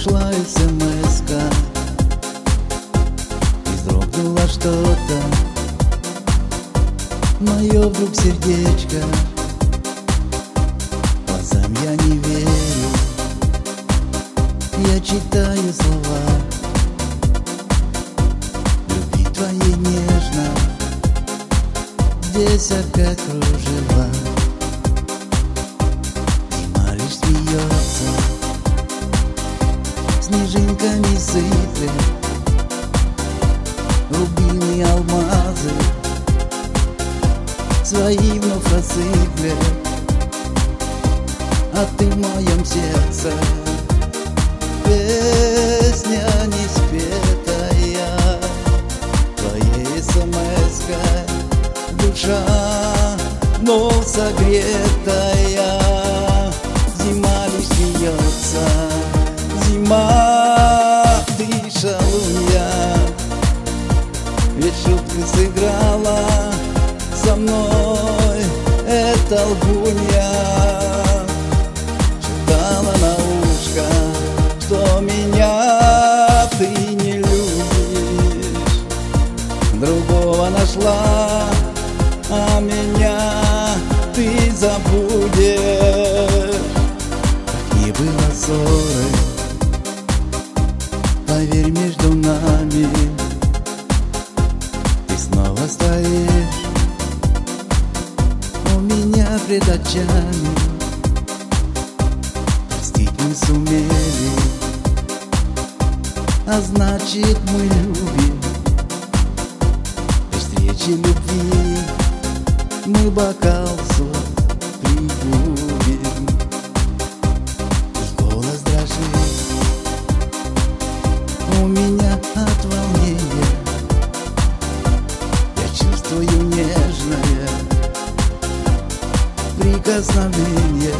пришла смс-ка, и вздрогнуло что-то мое вдруг сердечко. Глазам я не верю, я читаю слова любви твоей нежно, здесь опять кружева. Зима лишь смеется, снежинками сыплет рубины, алмазы свои вновь рассыплет. А ты в моем сердце песня не спетая, твоей смс-кой душа вновь согретая. Зима лишь смеется, зима, ты шалунья, ведь шутку сыграла со мной эта лгунья. Шептала на ушко, что меня ты не любишь, другого нашла, а меня ты забудешь. Как не было ссоры, поверь, между нами ты снова стоишь у меня пред очами. Простить мы сумели, а значит мы любим. При встрече любви мы бокал свой пригубим. И голос дрожит у меня от волнения, я чувствую нежное прикосновение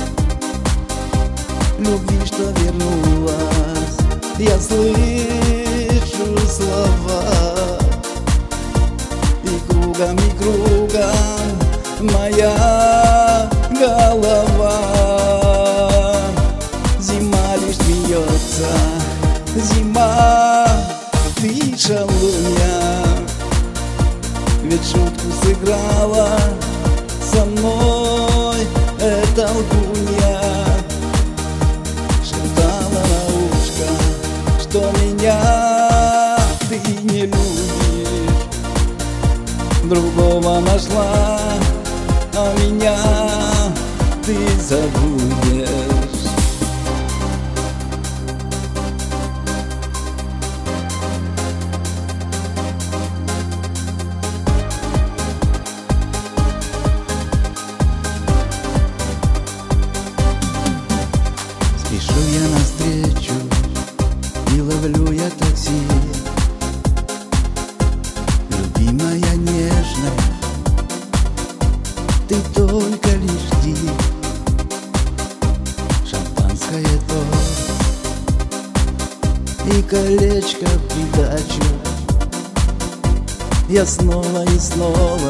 любви, что вернулась. Я слышу слова, и кругом моя голова. Зима лишь смеется, зима, ты шалунья, ведь шутку сыграла со мной эта лгунья. Шептала на ушко, что меня ты не любишь, другого нашла, а меня ты забудешь. Спешу я навстречу и ловлю я такси. Любимая нежная, ты только лишь жди. Шампанское торт и колечко в придачу. Я снова и снова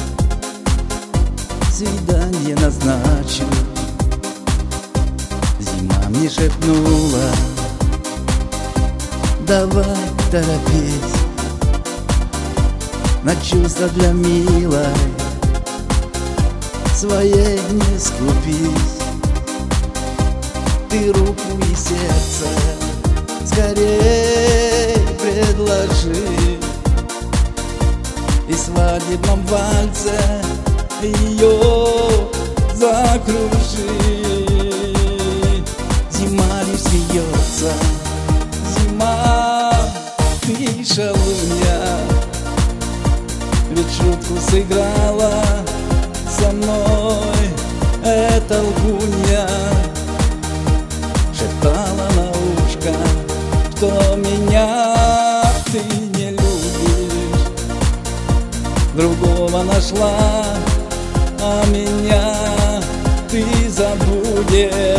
свидание назначу. Зима мне шепнула, давай торопись, на чувства для милой своей не скупись. Ты руку и сердце скорей предложи, и в свадебном вальсе ее закружи. Зима лишь смеется, зима, ты шалунья, ведь шутку сыграла со мной эта лгунья. Шептала на ушко, что меня ты не любишь, другого нашла, а меня ты забудешь.